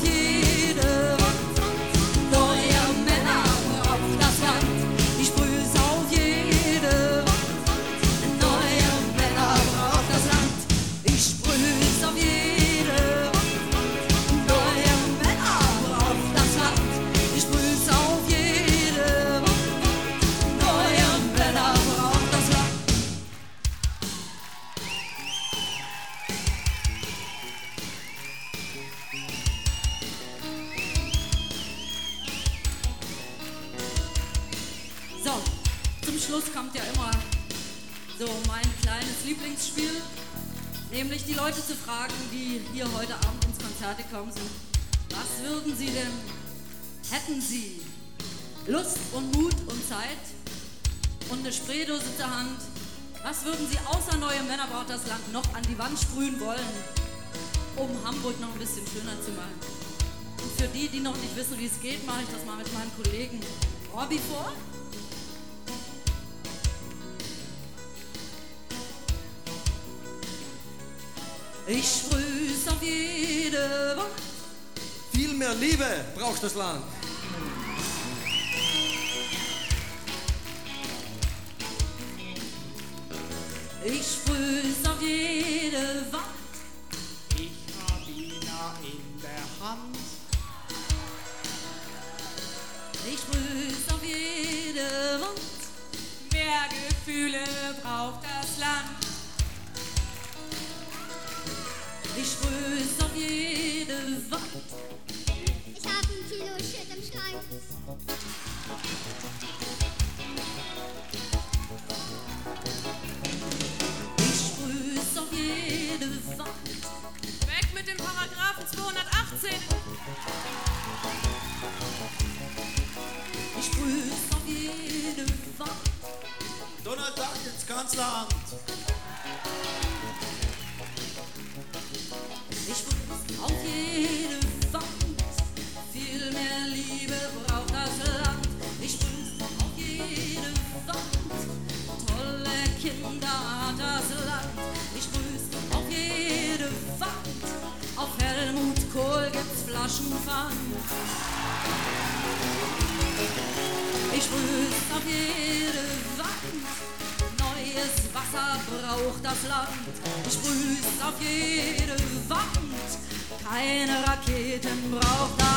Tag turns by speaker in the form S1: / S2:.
S1: jede Wand. Neue Männer braucht das Land. Ich sprüh's auf jede Wand. Neue Männer braucht das Land. Ich sprüh's auf jede Wand. Neue Männer braucht das Land. Ich sprüh's auf jede Wand. Neue Männer braucht das Land. So, zum Schluss kommt ja immer so mein kleines Lieblingsspiel, nämlich die Leute zu fragen, die hier heute Abend ins Konzert gekommen sind. Was würden sie denn, hätten sie Lust und Mut und Zeit und eine Spraydose zur Hand, was würden sie außer Neue Männer braucht das Land noch an die Wand sprühen wollen, um Hamburg noch ein bisschen schöner zu machen? Und für die, die noch nicht wissen, wie es geht, mache ich das mal mit meinem Kollegen Robby vor. Ich sprüh's auf jede Wand.
S2: Viel mehr Liebe braucht das Land.
S1: Ich sprüh's auf jede Wand.
S3: Ich hab ihn in der Hand.
S1: Ich sprüh's auf jede Wand.
S4: Mehr Gefühle braucht das Land.
S1: Ich sprüh's auf jede Wand.
S5: Ich hab ein Kilo Shit im Schrank.
S1: Ich sprüh's auf jede Wand.
S4: Weg mit dem Paragraphen 218.
S1: Ich sprüh's auf jede Wand.
S2: Donald Duck ins Kanzleramt.
S1: Ich sprüh's auf jede Wand. Viel mehr Liebe braucht das Land. Ich sprüh's auf jede Wand. Tolle Kinder hat das Land. Ich sprüh's auf jede Wand. Auf Helmut Kohl gibt's Flaschenpfand. Ich sprüh's auf jede Wand. Neues Wasser braucht das Land. Ich sprüh's auf jede Wand. Keine Raketen braucht das